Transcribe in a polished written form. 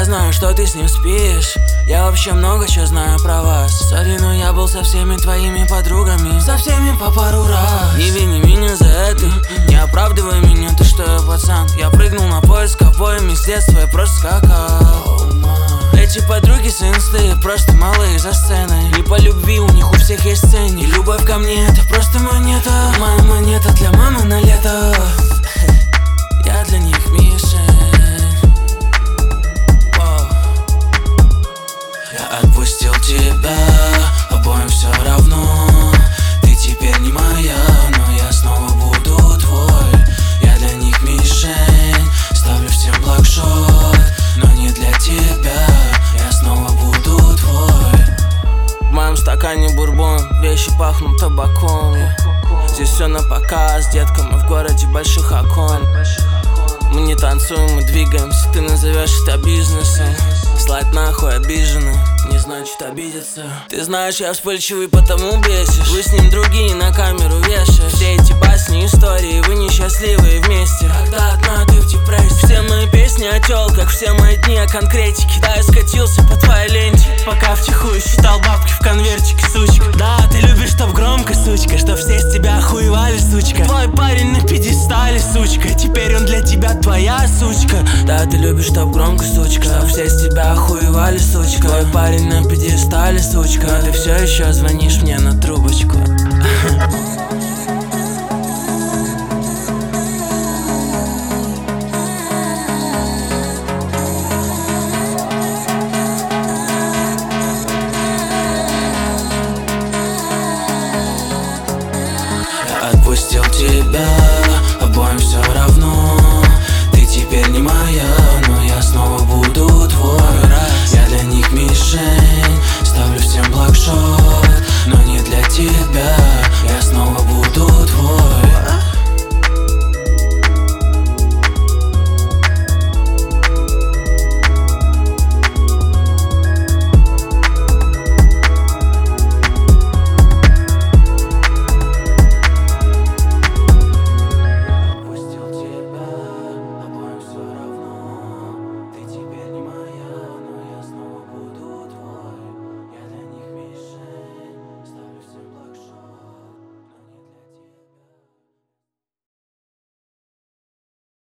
Я знаю, что ты с ним спишь. Я вообще много чего знаю про вас. Сори, но я был со всеми твоими подругами, со всеми по пару раз. Не вини меня за это, не оправдывай меня, ты что, я пацан. Я прыгнул на поезд обоими с детства, я просто скакал. Эти подруги с инсты просто малые за сценой. Не по любви, у них у всех есть ценник. И любовь ко мне это просто монета. Моя монета для мамы на лето. Я для них мишень. Я отпустил тебя, обоим все равно. Ты теперь не моя, но я снова буду твой. Я для них мишень, ставлю всем блокшот, но не для тебя, я снова буду твой. В моем стакане бурбон, вещи пахнут табаком. Здесь все на показ, детка, мы в городе больших окон. Мы не танцуем, мы двигаемся, ты назовешь это бизнесом. Слать нахуй обиженно, не значит обидеться. Ты знаешь, я вспыльчивый, потому бесишь. Вы с ним другие на камеру вешаешь. Все эти басни, истории, вы несчастливые вместе. Когда одна, ты в депрессии. Все мои песни о тёлках, все мои дни о конкретике. Да, я скатился по твоей ленте, пока втихую считал бабки в конвертике, сучка. Да, ты любишь, чтоб громко, сучка, чтоб все с тебя охуевали, сучка. Твой парень на пьедестале, сучка, теперь он для тебя твоя сучка. Да, ты любишь, чтоб громко, сучка, чтоб все с тебя охуевали, сучка. Твой парень на пьедестале, сучка, но ты все еще звонишь мне на трубочку.